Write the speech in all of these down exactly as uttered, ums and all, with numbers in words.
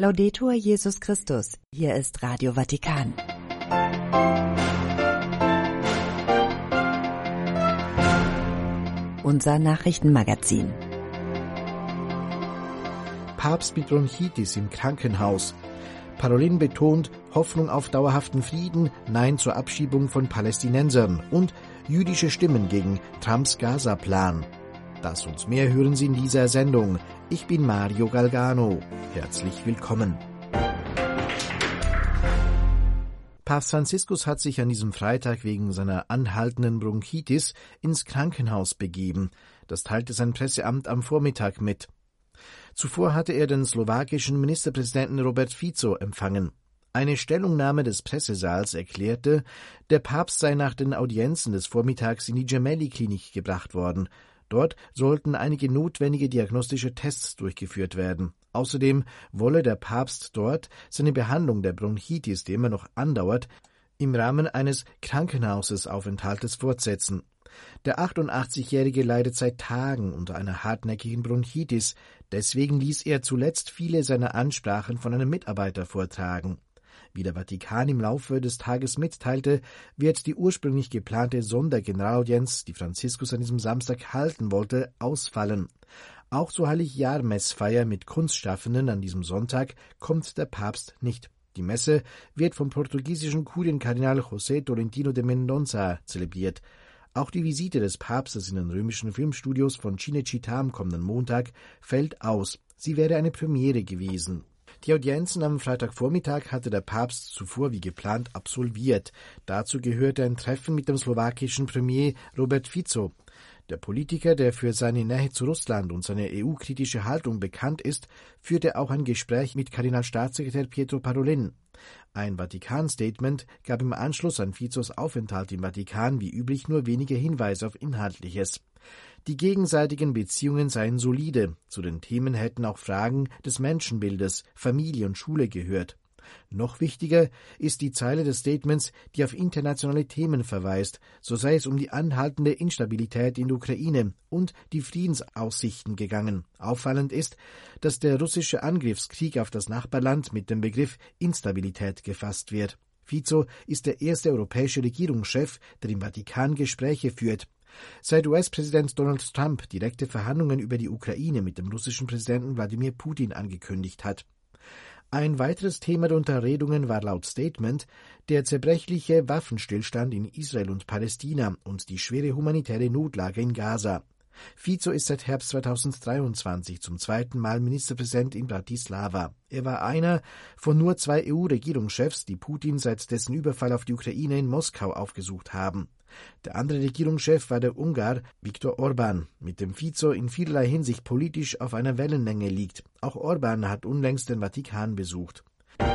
Laudetur Jesus Christus. Hier ist Radio Vatikan. Unser Nachrichtenmagazin. Papst mit Bronchitis im Krankenhaus. Parolin betont Hoffnung auf dauerhaften Frieden, Nein zur Abschiebung von Palästinensern und jüdische Stimmen gegen Trumps Gaza-Plan. Das und mehr hören Sie in dieser Sendung. Ich bin Mario Galgano. Herzlich willkommen. Papst Franziskus hat sich an diesem Freitag wegen seiner anhaltenden Bronchitis ins Krankenhaus begeben. Das teilte sein Presseamt am Vormittag mit. Zuvor hatte er den slowakischen Ministerpräsidenten Robert Fico empfangen. Eine Stellungnahme des Pressesaals erklärte, der Papst sei nach den Audienzen des Vormittags in die Gemelli-Klinik gebracht worden. Dort sollten einige notwendige diagnostische Tests durchgeführt werden. Außerdem wolle der Papst dort seine Behandlung der Bronchitis, die immer noch andauert, im Rahmen eines Krankenhausaufenthaltes fortsetzen. Der achtundachtzigjährige leidet seit Tagen unter einer hartnäckigen Bronchitis. Deswegen ließ er zuletzt viele seiner Ansprachen von einem Mitarbeiter vortragen. Wie der Vatikan im Laufe des Tages mitteilte, wird die ursprünglich geplante Sondergeneralaudienz, die Franziskus an diesem Samstag halten wollte, ausfallen. Auch zur Heiligjahr-Messfeier mit Kunstschaffenden an diesem Sonntag kommt der Papst nicht. Die Messe wird vom portugiesischen Kurienkardinal José Tolentino de Mendonça zelebriert. Auch die Visite des Papstes in den römischen Filmstudios von Cinecittà am kommenden Montag fällt aus. Sie wäre eine Premiere gewesen. Die Audienzen am Freitagvormittag hatte der Papst zuvor wie geplant absolviert. Dazu gehörte ein Treffen mit dem slowakischen Premier Robert Fico. Der Politiker, der für seine Nähe zu Russland und seine E U-kritische Haltung bekannt ist, führte auch ein Gespräch mit Kardinalstaatssekretär Pietro Parolin. Ein Vatikan-Statement gab im Anschluss an Ficos Aufenthalt im Vatikan wie üblich nur wenige Hinweise auf Inhaltliches. Die gegenseitigen Beziehungen seien solide. Zu den Themen hätten auch Fragen des Menschenbildes, Familie und Schule gehört. Noch wichtiger ist die Zeile des Statements, die auf internationale Themen verweist, so sei es um die anhaltende Instabilität in der Ukraine und die Friedensaussichten gegangen. Auffallend ist, dass der russische Angriffskrieg auf das Nachbarland mit dem Begriff Instabilität gefasst wird. Fico ist der erste europäische Regierungschef, der im Vatikan Gespräche führt. Seit U S-Präsident Donald Trump direkte Verhandlungen über die Ukraine mit dem russischen Präsidenten Wladimir Putin angekündigt hat. Ein weiteres Thema der Unterredungen war laut Statement der zerbrechliche Waffenstillstand in Israel und Palästina und die schwere humanitäre Notlage in Gaza. Fico ist seit Herbst zweitausenddreiundzwanzig zum zweiten Mal Ministerpräsident in Bratislava. Er war einer von nur zwei E U-Regierungschefs, die Putin seit dessen Überfall auf die Ukraine in Moskau aufgesucht haben. Der andere Regierungschef war der Ungar Viktor Orbán, mit dem Fico in vielerlei Hinsicht politisch auf einer Wellenlänge liegt. Auch Orbán hat unlängst den Vatikan besucht.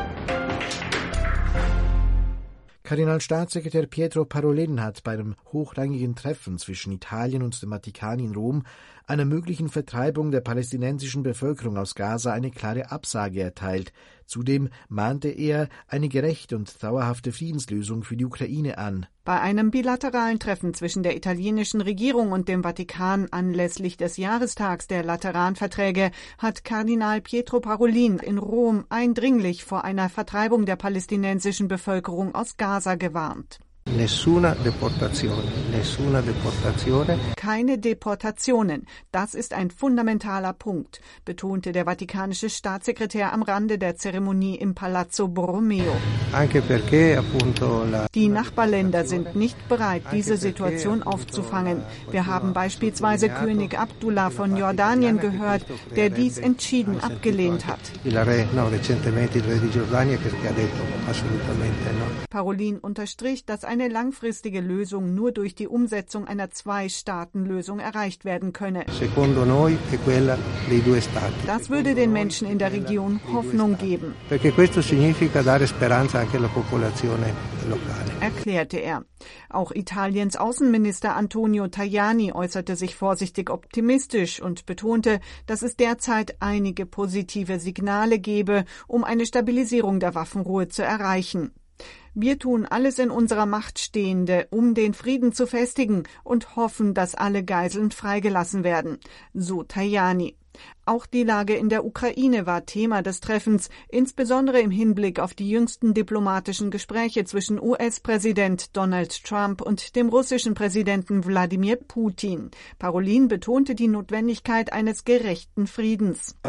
Kardinalstaatssekretär Pietro Parolin hat bei einem hochrangigen Treffen zwischen Italien und dem Vatikan in Rom einer möglichen Vertreibung der palästinensischen Bevölkerung aus Gaza eine klare Absage erteilt. Zudem mahnte er eine gerechte und dauerhafte Friedenslösung für die Ukraine an. Bei einem bilateralen Treffen zwischen der italienischen Regierung und dem Vatikan anlässlich des Jahrestags der Lateranverträge hat Kardinal Pietro Parolin in Rom eindringlich vor einer Vertreibung der palästinensischen Bevölkerung aus Gaza gewarnt. Nessuna deportazione, nessuna deportazione. Keine Deportationen. Das ist ein fundamentaler Punkt, betonte der vatikanische Staatssekretär am Rande der Zeremonie im Palazzo Borromeo. Anche perché, appunto, la Die Nachbarländer sind nicht bereit, diese Situation aufzufangen. Wir haben beispielsweise König Abdullah von Jordanien gehört, der dies entschieden abgelehnt hat. Il re, no, recentemente il re di Giordania che ha detto assolutamente no. Parolin unterstrich, dass ein Eine langfristige Lösung nur durch die Umsetzung einer Zwei-Staaten-Lösung erreicht werden könne. Secondo noi è quella dei due stati. Das würde den Menschen in der Region Hoffnung geben, Perché questo significa dare speranza anche alla popolazione locale. erklärte er. Auch Italiens Außenminister Antonio Tajani äußerte sich vorsichtig optimistisch und betonte, dass es derzeit einige positive Signale gebe, um eine Stabilisierung der Waffenruhe zu erreichen. Wir tun alles in unserer Macht Stehende, um den Frieden zu festigen und hoffen, dass alle Geiseln freigelassen werden, so Tajani. Auch die Lage in der Ukraine war Thema des Treffens, insbesondere im Hinblick auf die jüngsten diplomatischen Gespräche zwischen U S-Präsident Donald Trump und dem russischen Präsidenten Wladimir Putin. Parolin betonte die Notwendigkeit eines gerechten Friedens.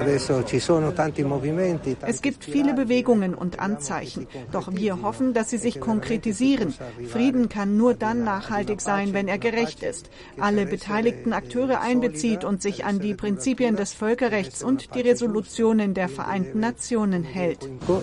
Es gibt viele Bewegungen und Anzeichen, doch wir hoffen, dass sie sich konkretisieren. Frieden kann nur dann nachhaltig sein, wenn er gerecht ist, alle beteiligten Akteure einbezieht und sich an die Prinzipien des Völkerrechts und die Resolutionen der Vereinten Nationen hält.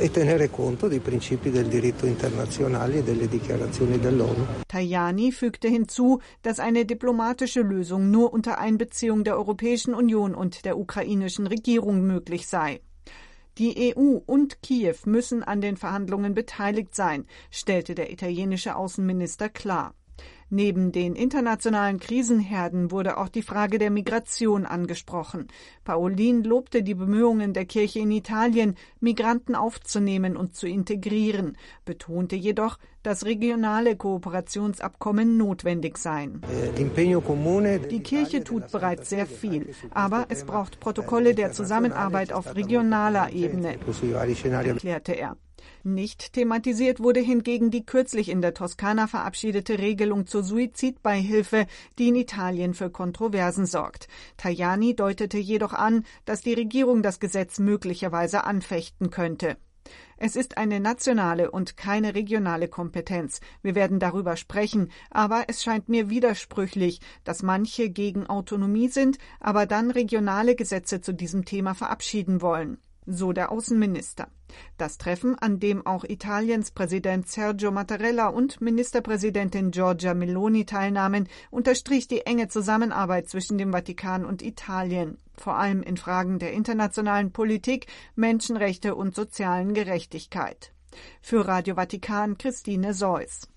Tajani fügte hinzu, dass eine diplomatische Lösung nur unter Einbeziehung der Europäischen Union und der ukrainischen Regierung möglich sei. Die E U und Kiew müssen an den Verhandlungen beteiligt sein, stellte der italienische Außenminister klar. Neben den internationalen Krisenherden wurde auch die Frage der Migration angesprochen. Parolin lobte die Bemühungen der Kirche in Italien, Migranten aufzunehmen und zu integrieren, betonte jedoch, dass regionale Kooperationsabkommen notwendig seien. Die Kirche tut bereits sehr viel, aber es braucht Protokolle der Zusammenarbeit auf regionaler Ebene, erklärte er. Nicht thematisiert wurde hingegen die kürzlich in der Toskana verabschiedete Regelung zur Suizidbeihilfe, die in Italien für Kontroversen sorgt. Tajani deutete jedoch an, dass die Regierung das Gesetz möglicherweise anfechten könnte. Es ist eine nationale und keine regionale Kompetenz. Wir werden darüber sprechen, aber es scheint mir widersprüchlich, dass manche gegen Autonomie sind, aber dann regionale Gesetze zu diesem Thema verabschieden wollen. So der Außenminister. Das Treffen, an dem auch Italiens Präsident Sergio Mattarella und Ministerpräsidentin Giorgia Meloni teilnahmen, unterstrich die enge Zusammenarbeit zwischen dem Vatikan und Italien, vor allem in Fragen der internationalen Politik, Menschenrechte und sozialen Gerechtigkeit. Für Radio Vatikan Christine Seuss.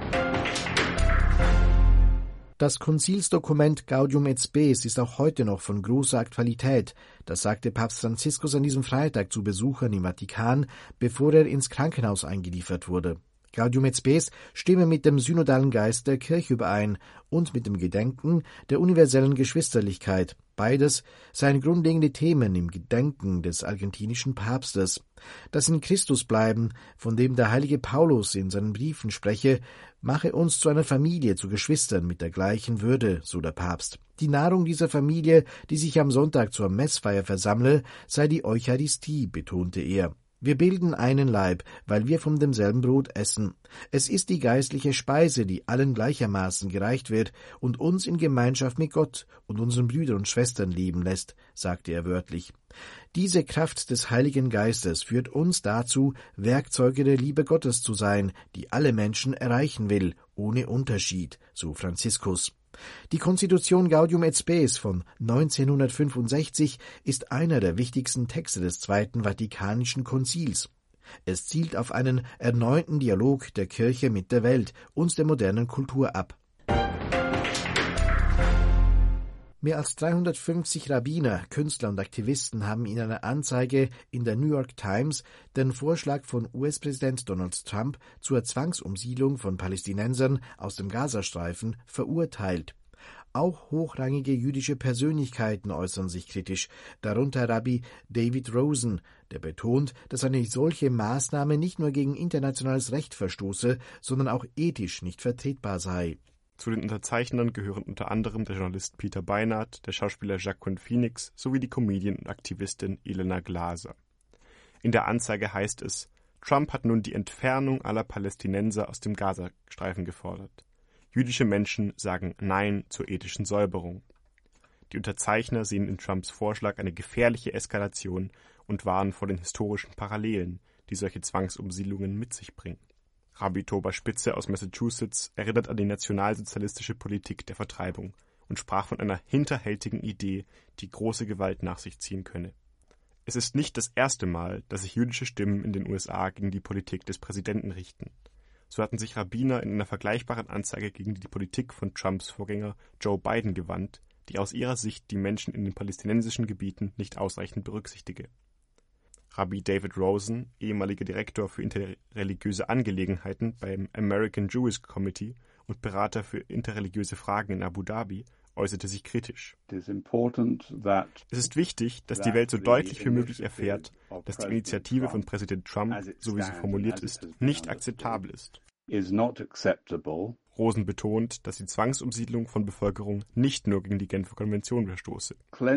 Das Konzilsdokument Gaudium et Spes ist auch heute noch von großer Aktualität. Das sagte Papst Franziskus an diesem Freitag zu Besuchern im Vatikan, bevor er ins Krankenhaus eingeliefert wurde. Gaudium et Spes stimme mit dem synodalen Geist der Kirche überein und mit dem Gedenken der universellen Geschwisterlichkeit. Beides seien grundlegende Themen im Gedenken des argentinischen Papstes. Das in Christus bleiben, von dem der heilige Paulus in seinen Briefen spreche, mache uns zu einer Familie, zu Geschwistern mit der gleichen Würde, so der Papst. Die Nahrung dieser Familie, die sich am Sonntag zur Messfeier versammle, sei die Eucharistie, betonte er. Wir bilden einen Leib, weil wir von demselben Brot essen. Es ist die geistliche Speise, die allen gleichermaßen gereicht wird und uns in Gemeinschaft mit Gott und unseren Brüdern und Schwestern leben lässt, sagte er wörtlich. Diese Kraft des Heiligen Geistes führt uns dazu, Werkzeuge der Liebe Gottes zu sein, die alle Menschen erreichen will, ohne Unterschied, so Franziskus. Die Konstitution Gaudium et Spes von neunzehnhundertfünfundsechzig ist einer der wichtigsten Texte des Zweiten Vatikanischen Konzils. Es zielt auf einen erneuten Dialog der Kirche mit der Welt und der modernen Kultur ab. Mehr als dreihundertfünfzig Rabbiner, Künstler und Aktivisten haben in einer Anzeige in der New York Times den Vorschlag von U S-Präsident Donald Trump zur Zwangsumsiedlung von Palästinensern aus dem Gazastreifen verurteilt. Auch hochrangige jüdische Persönlichkeiten äußern sich kritisch, darunter Rabbi David Rosen, der betont, dass eine solche Maßnahme nicht nur gegen internationales Recht verstoße, sondern auch ethisch nicht vertretbar sei. Zu den Unterzeichnern gehören unter anderem der Journalist Peter Beinart, der Schauspieler Joaquin Phoenix sowie die Comedian und Aktivistin Ilana Glaser. In der Anzeige heißt es, Trump hat nun die Entfernung aller Palästinenser aus dem Gazastreifen gefordert. Jüdische Menschen sagen Nein zur ethischen Säuberung. Die Unterzeichner sehen in Trumps Vorschlag eine gefährliche Eskalation und warnen vor den historischen Parallelen, die solche Zwangsumsiedlungen mit sich bringen. Rabbi Toba Spitzer aus Massachusetts erinnert an die nationalsozialistische Politik der Vertreibung und sprach von einer hinterhältigen Idee, die große Gewalt nach sich ziehen könne. Es ist nicht das erste Mal, dass sich jüdische Stimmen in den U S A gegen die Politik des Präsidenten richten. So hatten sich Rabbiner in einer vergleichbaren Anzeige gegen die Politik von Trumps Vorgänger Joe Biden gewandt, die aus ihrer Sicht die Menschen in den palästinensischen Gebieten nicht ausreichend berücksichtige. Rabbi David Rosen, ehemaliger Direktor für interreligiöse Angelegenheiten beim American Jewish Committee und Berater für interreligiöse Fragen in Abu Dhabi, äußerte sich kritisch. Es ist wichtig, dass die Welt so deutlich wie möglich erfährt, dass die Initiative von Präsident Trump, so wie sie formuliert ist, nicht akzeptabel ist. Rosen betont, dass die Zwangsumsiedlung von Bevölkerung nicht nur gegen die Genfer Konvention verstoße.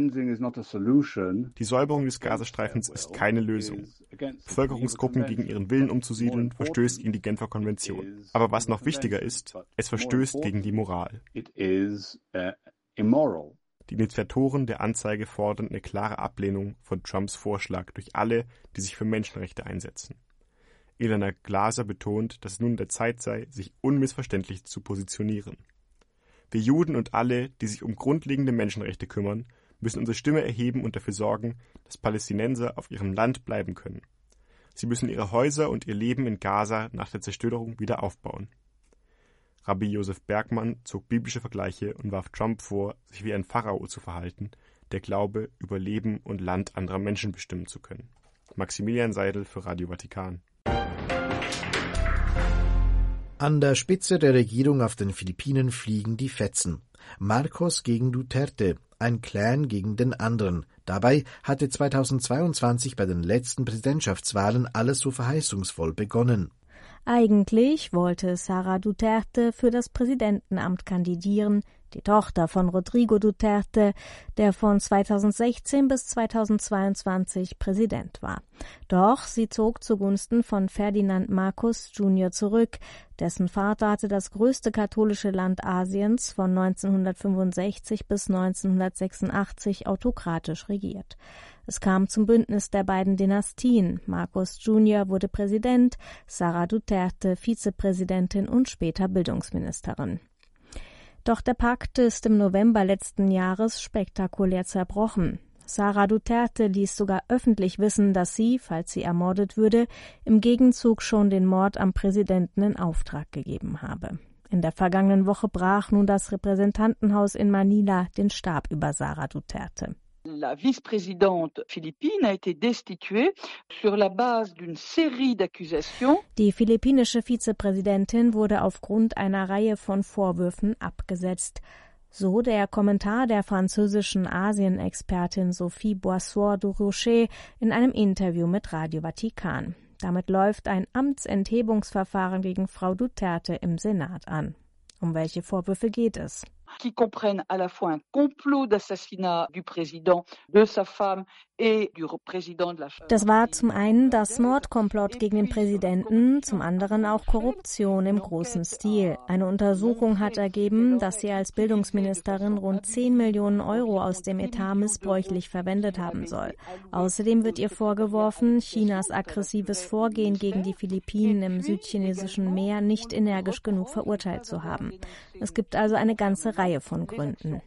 Die Säuberung des Gazastreifens ist keine Lösung. Bevölkerungsgruppen gegen ihren Willen umzusiedeln, verstößt gegen die Genfer Konvention. Aber was noch wichtiger ist, es verstößt gegen die Moral. Die Initiatoren der Anzeige fordern eine klare Ablehnung von Trumps Vorschlag durch alle, die sich für Menschenrechte einsetzen. Ilana Glaser betont, dass es nun an der Zeit sei, sich unmissverständlich zu positionieren. Wir Juden und alle, die sich um grundlegende Menschenrechte kümmern, müssen unsere Stimme erheben und dafür sorgen, dass Palästinenser auf ihrem Land bleiben können. Sie müssen ihre Häuser und ihr Leben in Gaza nach der Zerstörung wieder aufbauen. Rabbi Josef Bergmann zog biblische Vergleiche und warf Trump vor, sich wie ein Pharao zu verhalten, der glaube, über Leben und Land anderer Menschen bestimmen zu können. Maximilian Seidel für Radio Vatikan. An der Spitze der Regierung auf den Philippinen fliegen die Fetzen. Marcos gegen Duterte, ein Clan gegen den anderen. Dabei hatte zweitausendzweiundzwanzig bei den letzten Präsidentschaftswahlen alles so verheißungsvoll begonnen. Eigentlich wollte Sara Duterte für das Präsidentenamt kandidieren, die Tochter von Rodrigo Duterte, der von zweitausendsechzehn bis zweitausendzweiundzwanzig Präsident war. Doch sie zog zugunsten von Ferdinand Marcos Junior zurück, dessen Vater hatte das größte katholische Land Asiens von neunzehnhundertfünfundsechzig bis neunzehnhundertsechsundachtzig autokratisch regiert. Es kam zum Bündnis der beiden Dynastien. Marcos Junior wurde Präsident, Sara Duterte Vizepräsidentin und später Bildungsministerin. Doch der Pakt ist im November letzten Jahres spektakulär zerbrochen. Sara Duterte ließ sogar öffentlich wissen, dass sie, falls sie ermordet würde, im Gegenzug schon den Mord am Präsidenten in Auftrag gegeben habe. In der vergangenen Woche brach nun das Repräsentantenhaus in Manila den Stab über Sara Duterte. La vice-présidente philippine a été destituée sur la base d'une série d'accusations. Die philippinische Vizepräsidentin wurde aufgrund einer Reihe von Vorwürfen abgesetzt. So der Kommentar der französischen Asien-Expertin Sophie Boissoir-du-Rocher in einem Interview mit Radio Vatikan. Damit läuft ein Amtsenthebungsverfahren gegen Frau Duterte im Senat an. Um welche Vorwürfe geht es? Qui comprennent à la fois un complot d'assassinat du président, de sa femme et du président de la Das war zum einen das Mordkomplott gegen den Präsidenten, zum anderen auch Korruption im großen Stil. Eine Untersuchung hat ergeben, dass sie als Bildungsministerin rund zehn Millionen Euro aus dem Etat missbräuchlich verwendet haben soll. Außerdem wird ihr vorgeworfen, Chinas aggressives Vorgehen gegen die Philippinen im südchinesischen Meer nicht energisch genug verurteilt zu haben. Es gibt also eine ganze Reihe von Gründen.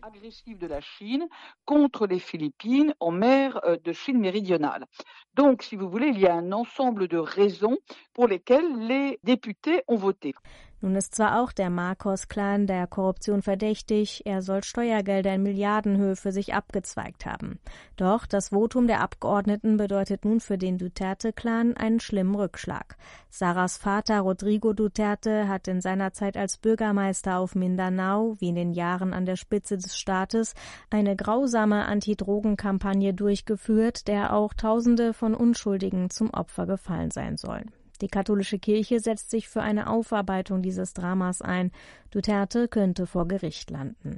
Contre les Philippines en mer de Chine méridionale. Donc, si vous voulez, il y a un ensemble de raisons pour lesquelles les députés ont voté. Nun ist zwar auch der Marcos-Clan der Korruption verdächtig, er soll Steuergelder in Milliardenhöhe für sich abgezweigt haben. Doch das Votum der Abgeordneten bedeutet nun für den Duterte-Clan einen schlimmen Rückschlag. Saras Vater Rodrigo Duterte hat in seiner Zeit als Bürgermeister auf Mindanao, wie in den Jahren an der Spitze des Staates, eine grausame Anti-Drogen-Kampagne durchgeführt, der auch Tausende von Unschuldigen zum Opfer gefallen sein sollen. Die katholische Kirche setzt sich für eine Aufarbeitung dieses Dramas ein. Duterte könnte vor Gericht landen.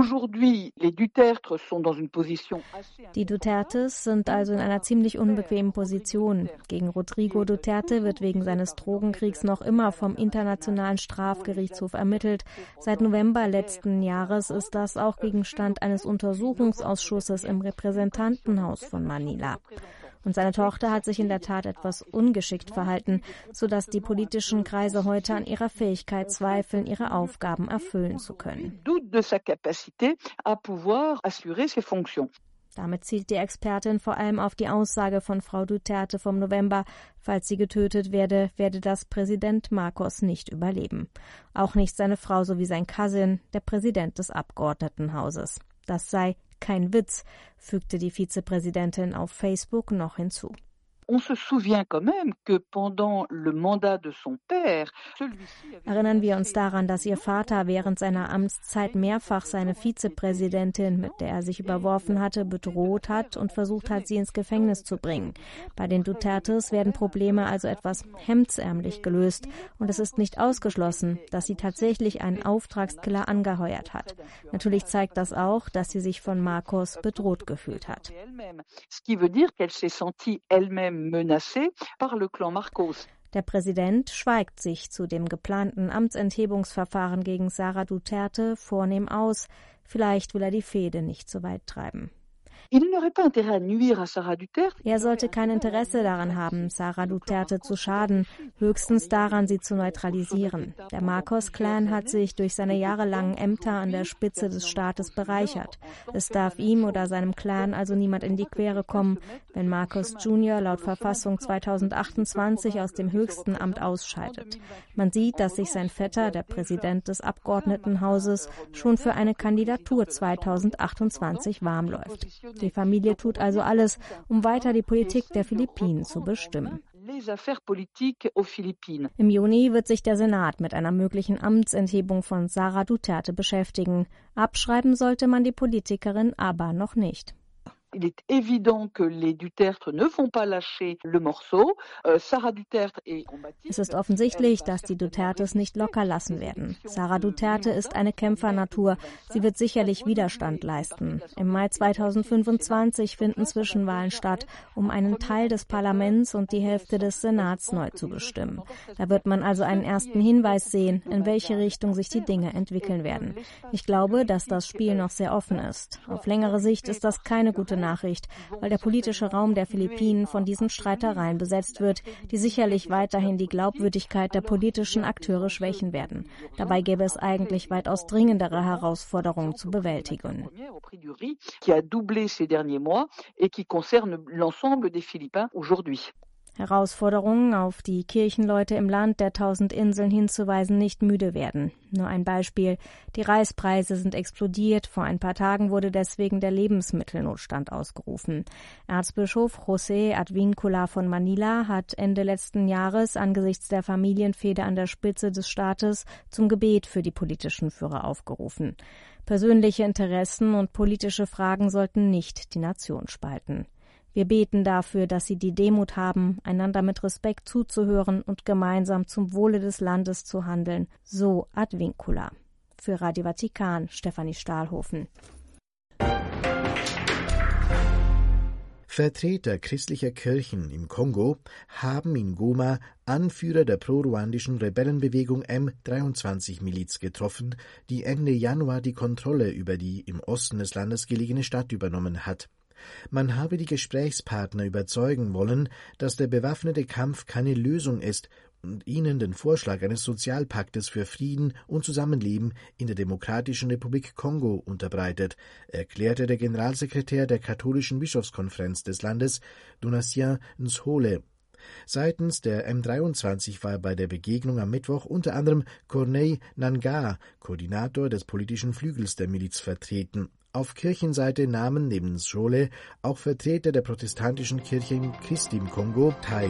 Die Dutertes sind also in einer ziemlich unbequemen Position. Gegen Rodrigo Duterte wird wegen seines Drogenkriegs noch immer vom Internationalen Strafgerichtshof ermittelt. Seit November letzten Jahres ist das auch Gegenstand eines Untersuchungsausschusses im Repräsentantenhaus von Manila. Und seine Tochter hat sich in der Tat etwas ungeschickt verhalten, sodass die politischen Kreise heute an ihrer Fähigkeit zweifeln, ihre Aufgaben erfüllen zu können. Damit zielt die Expertin vor allem auf die Aussage von Frau Duterte vom November, falls sie getötet werde, werde das Präsident Marcos nicht überleben. Auch nicht seine Frau sowie sein Cousin, der Präsident des Abgeordnetenhauses. Das sei kein Witz, fügte die Vizepräsidentin auf Facebook noch hinzu. Erinnern wir uns daran, dass ihr Vater während seiner Amtszeit mehrfach seine Vizepräsidentin, mit der er sich überworfen hatte, bedroht hat und versucht hat, sie ins Gefängnis zu bringen. Bei den Dutertes werden Probleme also etwas hemdsärmlich gelöst und es ist nicht ausgeschlossen, dass sie tatsächlich einen Auftragskiller angeheuert hat. Natürlich zeigt das auch, dass sie sich von Marcos bedroht gefühlt hat. Der Präsident schweigt sich zu dem geplanten Amtsenthebungsverfahren gegen Sara Duterte vornehm aus. Vielleicht will er die Fehde nicht so weit treiben. Er sollte kein Interesse daran haben, Sara Duterte zu schaden, höchstens daran, sie zu neutralisieren. Der Marcos-Clan hat sich durch seine jahrelangen Ämter an der Spitze des Staates bereichert. Es darf ihm oder seinem Clan also niemand in die Quere kommen, wenn Marcos Junior laut Verfassung zweitausendachtundzwanzig aus dem höchsten Amt ausscheidet. Man sieht, dass sich sein Vetter, der Präsident des Abgeordnetenhauses, schon für eine Kandidatur zweitausendachtundzwanzig warm läuft. Die Familie tut also alles, um weiter die Politik der Philippinen zu bestimmen. Im Juni wird sich der Senat mit einer möglichen Amtsenthebung von Sara Duterte beschäftigen. Abschreiben sollte man die Politikerin aber noch nicht. Il est évident que les Duterte ne vont pas lâcher le morceau. Sara Duterte est Es ist offensichtlich, dass die Dutertes nicht locker lassen werden. Sara Duterte ist eine Kämpfernatur. Sie wird sicherlich Widerstand leisten. Im Mai zweitausendfünfundzwanzig finden Zwischenwahlen statt, um einen Teil des Parlaments und die Hälfte des Senats neu zu bestimmen. Da wird man also einen ersten Hinweis sehen, in welche Richtung sich die Dinge entwickeln werden. Ich glaube, dass das Spiel noch sehr offen ist. Auf längere Sicht ist das keine gute Nachricht, weil der politische Raum der Philippinen von diesen Streitereien besetzt wird, die sicherlich weiterhin die Glaubwürdigkeit der politischen Akteure schwächen werden. Dabei gäbe es eigentlich weitaus dringendere Herausforderungen zu bewältigen. Herausforderungen, auf die Kirchenleute im Land der tausend Inseln hinzuweisen, nicht müde werden. Nur ein Beispiel. Die Reispreise sind explodiert. Vor ein paar Tagen wurde deswegen der Lebensmittelnotstand ausgerufen. Erzbischof José Advíncula von Manila hat Ende letzten Jahres angesichts der Familienfehde an der Spitze des Staates zum Gebet für die politischen Führer aufgerufen. Persönliche Interessen und politische Fragen sollten nicht die Nation spalten. Wir beten dafür, dass sie die Demut haben, einander mit Respekt zuzuhören und gemeinsam zum Wohle des Landes zu handeln. So Advíncula. Für Radio Vatikan, Stefanie Stahlhofen. Vertreter christlicher Kirchen im Kongo haben in Goma Anführer der pro-ruandischen Rebellenbewegung M dreiundzwanzig Miliz getroffen, die Ende Januar die Kontrolle über die im Osten des Landes gelegene Stadt übernommen hat. Man habe die Gesprächspartner überzeugen wollen, dass der bewaffnete Kampf keine Lösung ist und ihnen den Vorschlag eines Sozialpaktes für Frieden und Zusammenleben in der Demokratischen Republik Kongo unterbreitet, erklärte der Generalsekretär der katholischen Bischofskonferenz des Landes, Donatien Nzole. Seitens der M dreiundzwanzig war bei der Begegnung am Mittwoch unter anderem Corneille Nangaa, Koordinator des politischen Flügels der Miliz, vertreten. Auf Kirchenseite nahmen neben Nzole auch Vertreter der protestantischen Kirche Christi im Kongo teil.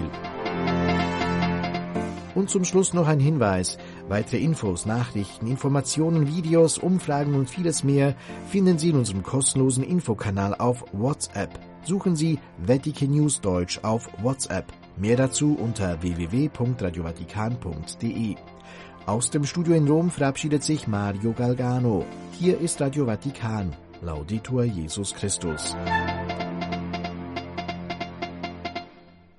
Und zum Schluss noch ein Hinweis. Weitere Infos, Nachrichten, Informationen, Videos, Umfragen und vieles mehr finden Sie in unserem kostenlosen Infokanal auf WhatsApp. Suchen Sie Vatican News Deutsch auf WhatsApp. Mehr dazu unter w w w punkt radio vatikan punkt d e. Aus dem Studio in Rom verabschiedet sich Mario Galgano. Hier ist Radio Vatikan. Laudetur Jesus Christus.